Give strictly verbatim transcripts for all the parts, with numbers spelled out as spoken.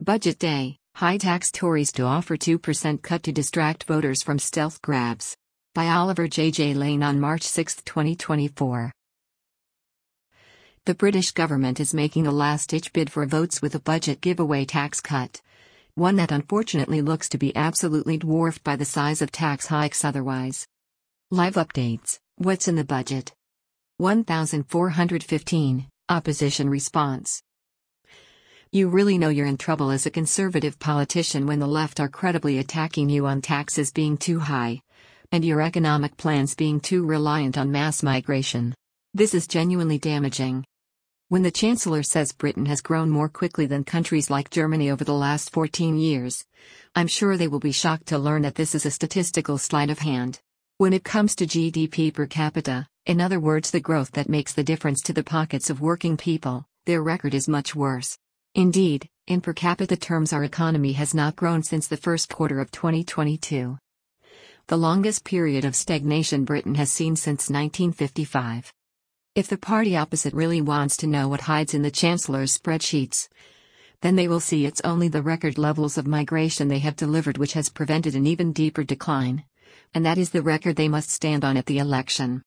Budget Day, high-tax Tories to offer two percent cut to distract voters from stealth grabs. By Oliver J. J. Lane on March sixth, twenty twenty-four. The British government is making a last-ditch bid for votes with a budget giveaway tax cut. One that unfortunately looks to be absolutely dwarfed by the size of tax hikes otherwise. Live updates, what's in the budget? one thousand four hundred fifteen, opposition response. You really know you're in trouble as a conservative politician when the left are credibly attacking you on taxes being too high, and your economic plans being too reliant on mass migration. This is genuinely damaging. When the Chancellor says Britain has grown more quickly than countries like Germany over the last fourteen years, I'm sure they will be shocked to learn that this is a statistical sleight of hand. When it comes to G D P per capita, in other words the growth that makes the difference to the pockets of working people, their record is much worse. Indeed, in per capita terms our economy has not grown since the first quarter of twenty twenty-two. The longest period of stagnation Britain has seen since nineteen fifty-five. If the party opposite really wants to know what hides in the Chancellor's spreadsheets, then they will see it's only the record levels of migration they have delivered which has prevented an even deeper decline. And that is the record they must stand on at the election.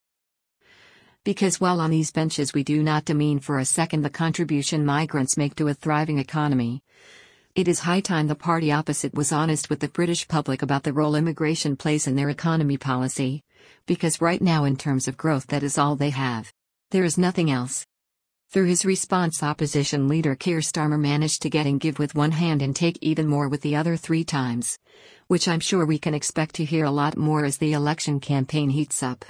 Because while on these benches we do not demean for a second the contribution migrants make to a thriving economy, it is high time the party opposite was honest with the British public about the role immigration plays in their economy policy, because right now in terms of growth that is all they have. There is nothing else. Through his response opposition leader Keir Starmer managed to get and give with one hand and take even more with the other three times, which I'm sure we can expect to hear a lot more as the election campaign heats up.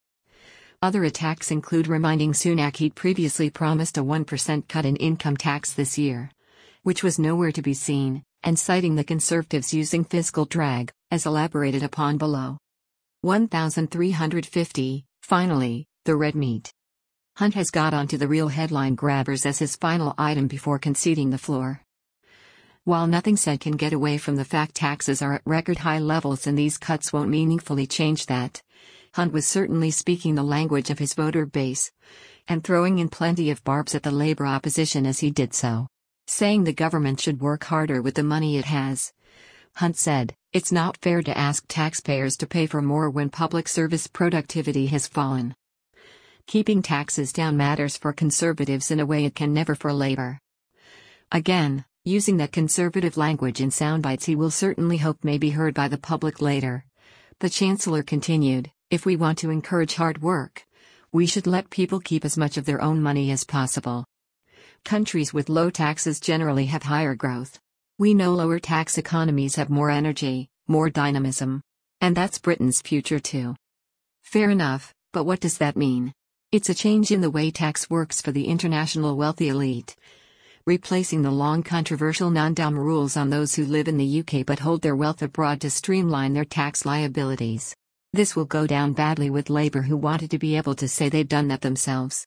Other attacks include reminding Sunak he'd previously promised a one percent cut in income tax this year, which was nowhere to be seen, and citing the Conservatives using fiscal drag, as elaborated upon below. one thousand three hundred fifty, finally, the red meat. Hunt has got onto the real headline grabbers as his final item before conceding the floor. While nothing said can get away from the fact taxes are at record high levels and these cuts won't meaningfully change that, Hunt was certainly speaking the language of his voter base, and throwing in plenty of barbs at the Labour opposition as he did so. Saying the government should work harder with the money it has. Hunt said, "It's not fair to ask taxpayers to pay for more when public service productivity has fallen. Keeping taxes down matters for Conservatives in a way it can never for Labour." Again, using that Conservative language in soundbites he will certainly hope may be heard by the public later. The Chancellor continued, "If we want to encourage hard work, we should let people keep as much of their own money as possible. Countries with low taxes generally have higher growth. We know lower tax economies have more energy, more dynamism. And that's Britain's future too." Fair enough, but what does that mean? It's a change in the way tax works for the international wealthy elite, replacing the long controversial non-dom rules on those who live in the U K but hold their wealth abroad to streamline their tax liabilities. This will go down badly with Labour who wanted to be able to say they'd done that themselves.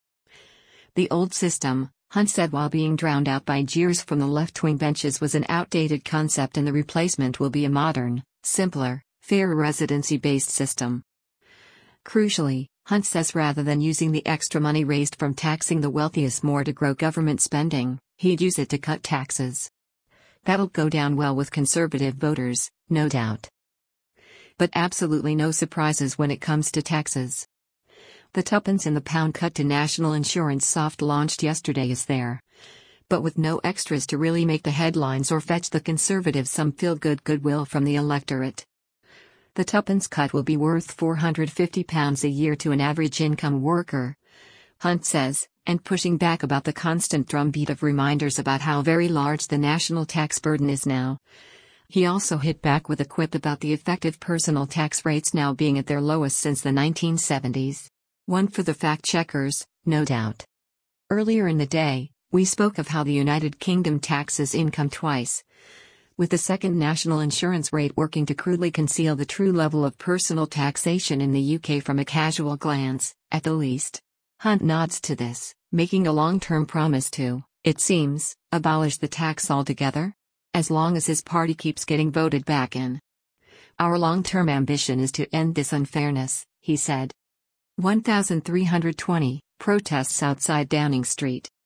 The old system, Hunt said while being drowned out by jeers from the left-wing benches, was an outdated concept and the replacement will be a modern, simpler, fair residency-based system. Crucially, Hunt says rather than using the extra money raised from taxing the wealthiest more to grow government spending, he'd use it to cut taxes. That'll go down well with Conservative voters, no doubt. But absolutely no surprises when it comes to taxes. The tuppence in the pound cut to national insurance soft launched yesterday is there, but with no extras to really make the headlines or fetch the Conservatives some feel-good goodwill from the electorate. The tuppence cut will be worth four hundred fifty pounds a year to an average income worker, Hunt says, and pushing back about the constant drumbeat of reminders about how very large the national tax burden is now. He also hit back with a quip about the effective personal tax rates now being at their lowest since the nineteen seventies. One for the fact-checkers, no doubt. Earlier in the day, we spoke of how the United Kingdom taxes income twice, with the second national insurance rate working to crudely conceal the true level of personal taxation in the U K from a casual glance, at the least. Hunt nods to this, making a long-term promise to, it seems, abolish the tax altogether, as long as his party keeps getting voted back in. "Our long-term ambition is to end this unfairness," he said. one thousand three hundred twenty, protests outside Downing Street.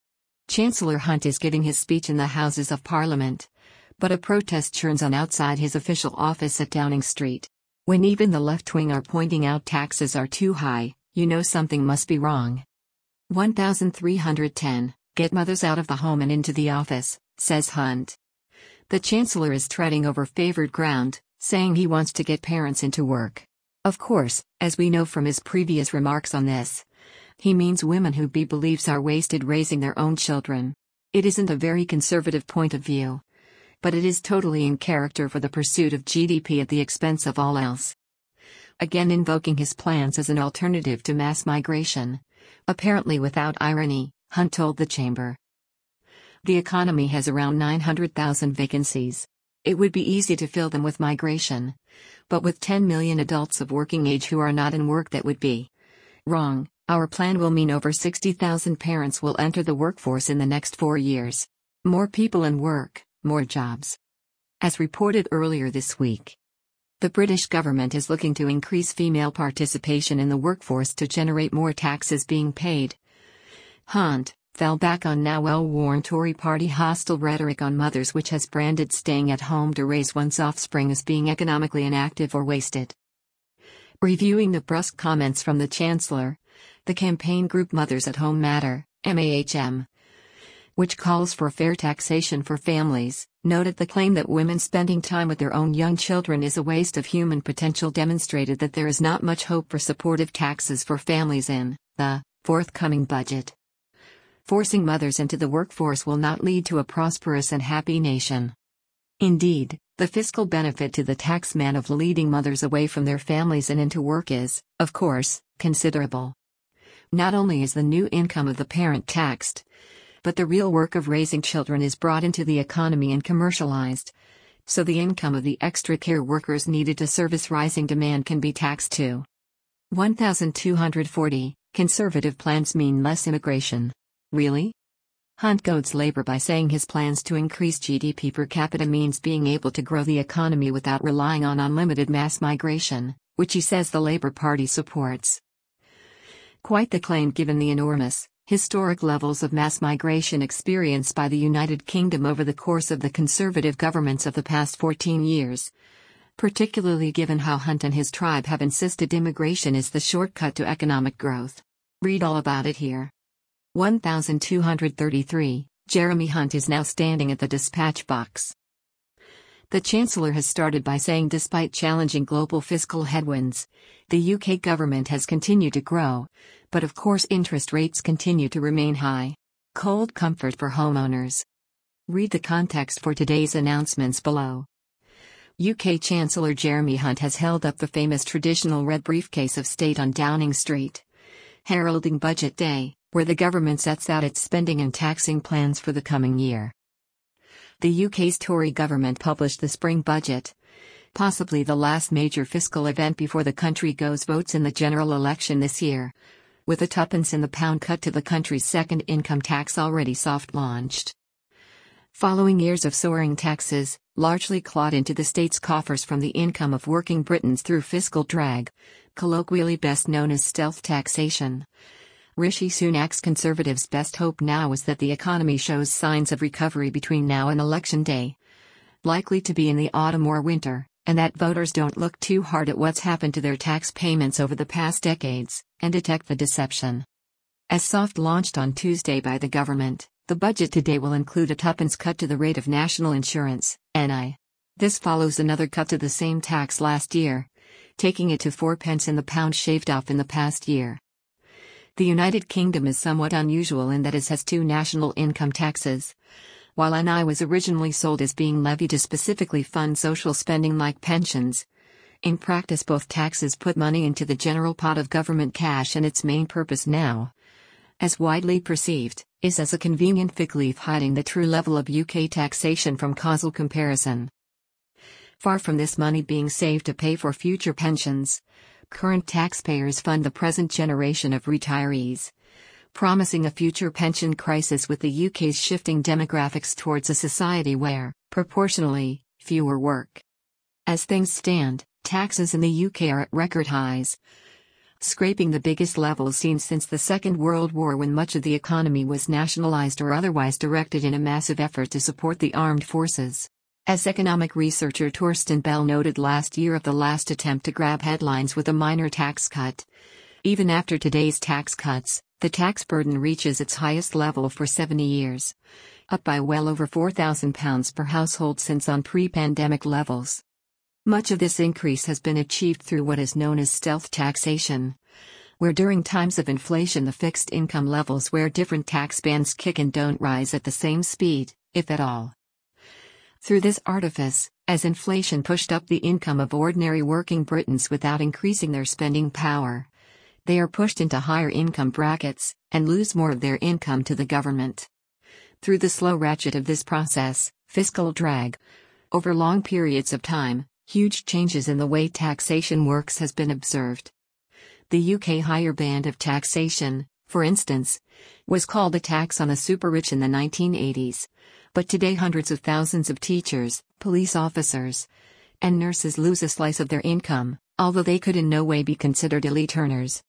Chancellor Hunt is giving his speech in the Houses of Parliament, but a protest churns on outside his official office at Downing Street. When even the left-wing are pointing out taxes are too high, you know something must be wrong. one thousand three hundred ten, get mothers out of the home and into the office, says Hunt. The Chancellor is treading over favored ground, saying he wants to get parents into work. Of course, as we know from his previous remarks on this, he means women who he believes are wasted raising their own children. It isn't a very conservative point of view, but it is totally in character for the pursuit of G D P at the expense of all else. Again invoking his plans as an alternative to mass migration, apparently without irony, Hunt told the chamber. The economy has around nine hundred thousand vacancies. It would be easy to fill them with migration, but with ten million adults of working age who are not in work, that would be wrong. Our plan will mean over sixty thousand parents will enter the workforce in the next four years. More people in work, more jobs. As reported earlier this week, the British government is looking to increase female participation in the workforce to generate more taxes being paid. Hunt fell back on now well-worn Tory party hostile rhetoric on mothers, which has branded staying at home to raise one's offspring as being economically inactive or wasted. Reviewing the brusque comments from the Chancellor, the campaign group Mothers at Home Matter, M A H M, which calls for fair taxation for families, noted the claim that women spending time with their own young children is a waste of human potential, demonstrated that there is not much hope for supportive taxes for families in the forthcoming budget. Forcing mothers into the workforce will not lead to a prosperous and happy nation. Indeed, the fiscal benefit to the taxman of leading mothers away from their families and into work is, of course, considerable. Not only is the new income of the parent taxed, but the real work of raising children is brought into the economy and commercialized, so the income of the extra care workers needed to service rising demand can be taxed too. one thousand two hundred forty, conservative plans mean less immigration. Really? Hunt goads Labour by saying his plans to increase G D P per capita means being able to grow the economy without relying on unlimited mass migration, which he says the Labour Party supports. Quite the claim given the enormous, historic levels of mass migration experienced by the United Kingdom over the course of the Conservative governments of the past fourteen years. Particularly given how Hunt and his tribe have insisted immigration is the shortcut to economic growth. Read all about it here. one thousand two hundred thirty-three, Jeremy Hunt is now standing at the dispatch box. The Chancellor has started by saying despite challenging global fiscal headwinds, the U K government has continued to grow, but of course interest rates continue to remain high. Cold comfort for homeowners. Read the context for today's announcements below. U K Chancellor Jeremy Hunt has held up the famous traditional red briefcase of state on Downing Street, heralding Budget Day, where the government sets out its spending and taxing plans for the coming year. The U K's Tory government published the spring budget, possibly the last major fiscal event before the country goes votes in the general election this year, with a tuppence in the pound cut to the country's second income tax already soft-launched. Following years of soaring taxes, largely clawed into the state's coffers from the income of working Britons through fiscal drag, colloquially best known as stealth taxation, Rishi Sunak's Conservatives' best hope now is that the economy shows signs of recovery between now and election day, likely to be in the autumn or winter, and that voters don't look too hard at what's happened to their tax payments over the past decades, and detect the deception. As soft-launched on Tuesday by the government, the budget today will include a tuppence cut to the rate of national insurance, N I. This follows another cut to the same tax last year, taking it to four pence in the pound shaved off in the past year. The United Kingdom is somewhat unusual in that it has two national income taxes. While N I was originally sold as being levied to specifically fund social spending like pensions, in practice both taxes put money into the general pot of government cash, and its main purpose now, as widely perceived, is as a convenient fig leaf hiding the true level of U K taxation from causal comparison. Far from this money being saved to pay for future pensions, current taxpayers fund the present generation of retirees, promising a future pension crisis with the U K's shifting demographics towards a society where, proportionally, fewer work. As things stand, taxes in the U K are at record highs. scraping the biggest levels seen since the Second World War, when much of the economy was nationalized or otherwise directed in a massive effort to support the armed forces. As economic researcher Torsten Bell noted last year of the last attempt to grab headlines with a minor tax cut. Even after today's tax cuts, the tax burden reaches its highest level for seventy years, up by well over four thousand pounds per household since on pre-pandemic levels. Much of this increase has been achieved through what is known as stealth taxation, where during times of inflation the fixed income levels where different tax bands kick in don't rise at the same speed, if at all. Through this artifice, as inflation pushed up the income of ordinary working Britons without increasing their spending power, they are pushed into higher income brackets, and lose more of their income to the government. Through the slow ratchet of this process, fiscal drag, over long periods of time, huge changes in the way taxation works has been observed. The U K higher band of taxation, for instance, was called a tax on the super-rich in the nineteen eighties, but today hundreds of thousands of teachers, police officers, and nurses lose a slice of their income, although they could in no way be considered elite earners.